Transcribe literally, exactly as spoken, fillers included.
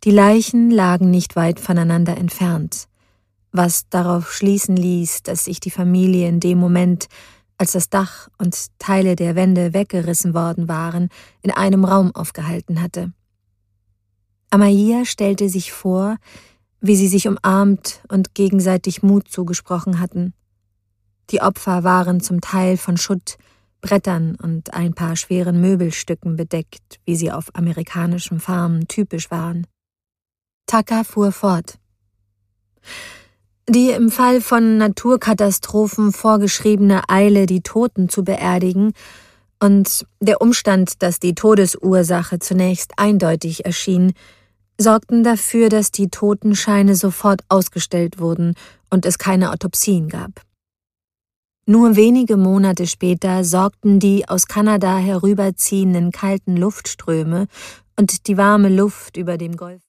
Die Leichen lagen nicht weit voneinander entfernt, was darauf schließen ließ, dass sich die Familie in dem Moment, als das Dach und Teile der Wände weggerissen worden waren, in einem Raum aufgehalten hatte. Amaiya stellte sich vor, wie sie sich umarmt und gegenseitig Mut zugesprochen hatten. Die Opfer waren zum Teil von Schutt, Brettern und ein paar schweren Möbelstücken bedeckt, wie sie auf amerikanischen Farmen typisch waren. Taka fuhr fort. Die im Fall von Naturkatastrophen vorgeschriebene Eile, die Toten zu beerdigen, und der Umstand, dass die Todesursache zunächst eindeutig erschien, sorgten dafür, dass die Totenscheine sofort ausgestellt wurden und es keine Autopsien gab. Nur wenige Monate später sorgten die aus Kanada herüberziehenden kalten Luftströme und die warme Luft über dem Golf